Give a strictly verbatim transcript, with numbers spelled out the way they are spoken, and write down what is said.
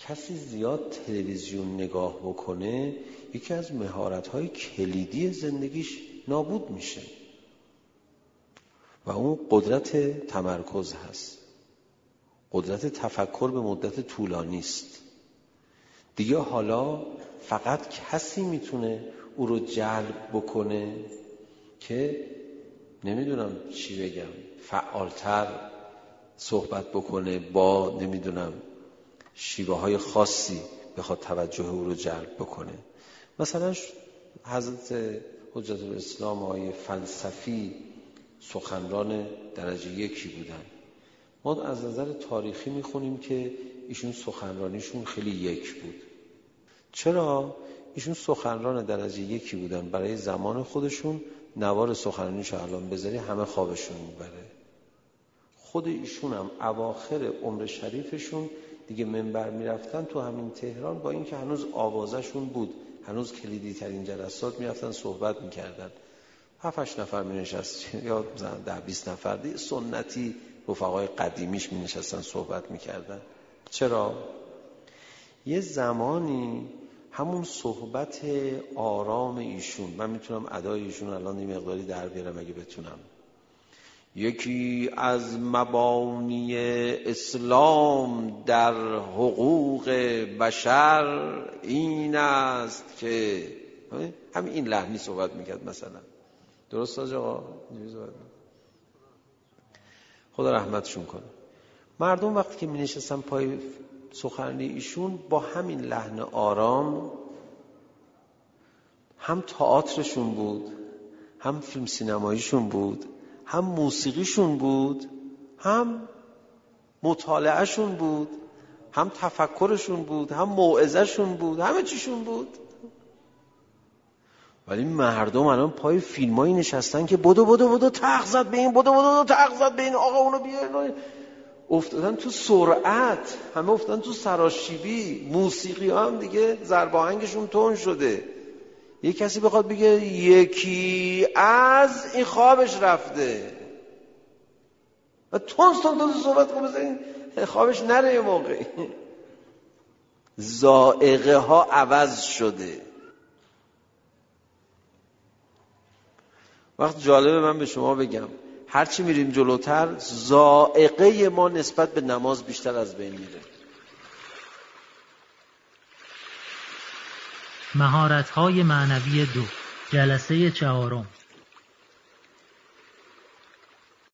کسی زیاد تلویزیون نگاه بکنه یکی از مهارت‌های کلیدی زندگیش نابود میشه و اون قدرت تمرکز هست، قدرت تفکر به مدت طولانی است. دیگه حالا فقط کسی میتونه او رو جلب بکنه که نمیدونم چی بگم، فعالتر صحبت بکنه، با نمیدونم شیوه های خاصی بخواد توجه او رو جلب بکنه. مثلا حضرت حجت الاسلام آقای فلسفی سخنران درجه یکی بودن. ما از نظر تاریخی میخونیم که ایشون سخنرانیشون خیلی یک بود. چرا؟ ایشون سخنران درجه یکی بودن، برای زمان خودشون نوار سخنرانیشو الان بذاری همه خوابشون میبره. خود ایشون هم اواخر عمر شریفشون دیگه منبر میرفتن تو همین تهران، با اینکه هنوز آوازشون بود، هنوز کلیدی ترین جلسات میرفتن صحبت میکردن، هفت هشت نفر می نشست یا ده بیست نفر دی سنتی رفقای قدیمیش می نشستن صحبت می کردن. چرا؟ یه زمانی همون صحبت آرام ایشون، من میتونم ادای ایشون الان یه مقداری در بیارم اگه بتونم. یکی از مبانی اسلام در حقوق بشر این است که همین این لحنی صحبت میکرد مثلا. درست آقا؟ خدا رحمتشون کنه. مردم وقتی که می نشستن پای سخنرانی ایشون با همین لحن آرام، هم تئاترشون بود، هم فیلم سینماییشون بود، هم موسیقیشون بود، هم مطالعهشون بود، هم تفکرشون بود، هم موعظهشون بود، همه چیشون بود. ولی مردم الان پای فیلمایی نشستن که بدو بدو بدو تق زد به این، بدو بدو تق زد به این، آقا اونو بیار، افتادن تو سرعت، همه افتادن تو سراشیبی. موسیقی ها هم دیگه ضرب آهنگشون تون شده. یک کسی بخواد بگه یکی از این خوابش رفته و تون تون تون صحبت کنه بزنین خوابش نره. یه موقعی ذائقه ها عوض شده. وقت جالبه من به شما بگم، هرچی میریم جلوتر ذائقه ما نسبت به نماز بیشتر از بین میره. مهارت‌های معنوی دو، جلسه چهارم.